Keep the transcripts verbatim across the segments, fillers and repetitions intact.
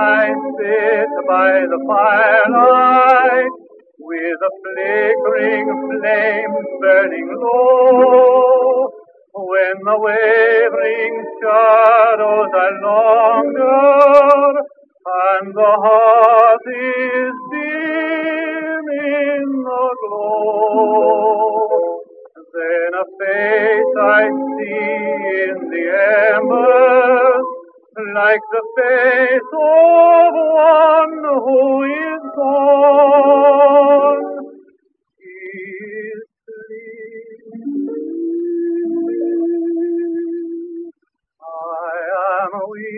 I sit by the firelight, with the flickering flames burning low, when the wavering shadows are longer, and the heart is dim in the glow, then a face I see in the embers, like the face of one who is gone. He is sleeping. I am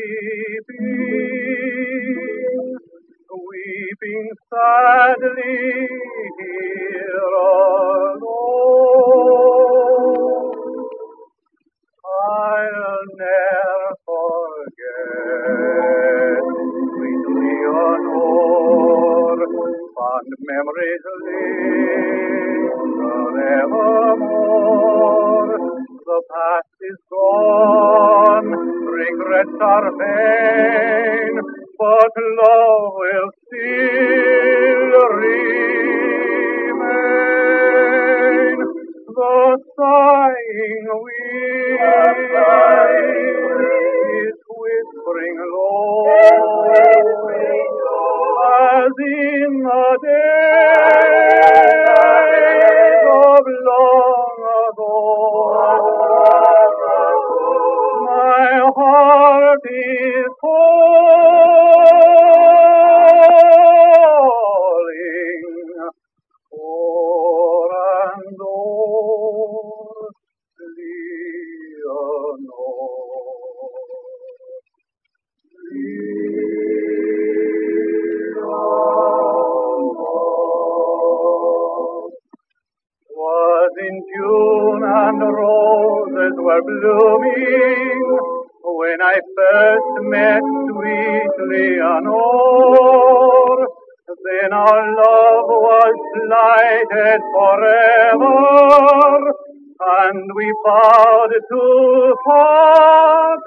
weeping, weeping sadly here alone. I'll never forget sweet Leonore, fond memories live forevermore. The past is gone, regrets are vain, but love will still remain. The sighing wind is whispering low, as in the days of long ago. My heart is calling o'er and o'er, Leonore. Was in June and roses were blooming when I first met sweet Leonore. Then our love was slighted forever, and we vowed to part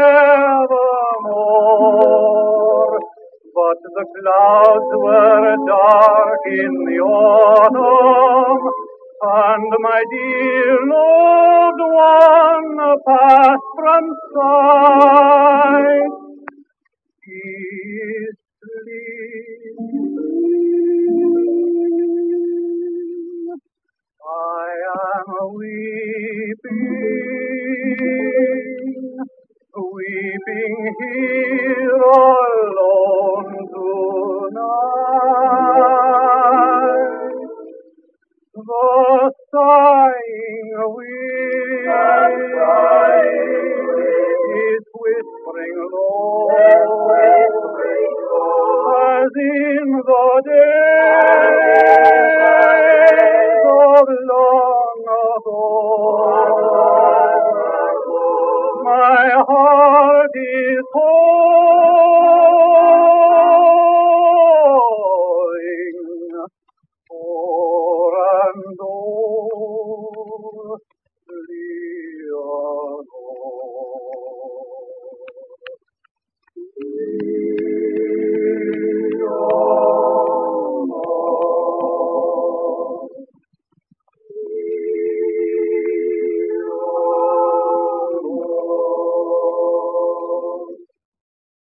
nevermore. But the clouds were dark in the autumn, and my dear loved one passed from sight. He is sleeping. I am weeping, weeping here alone tonight. The sighing wind is whispering low, as in the day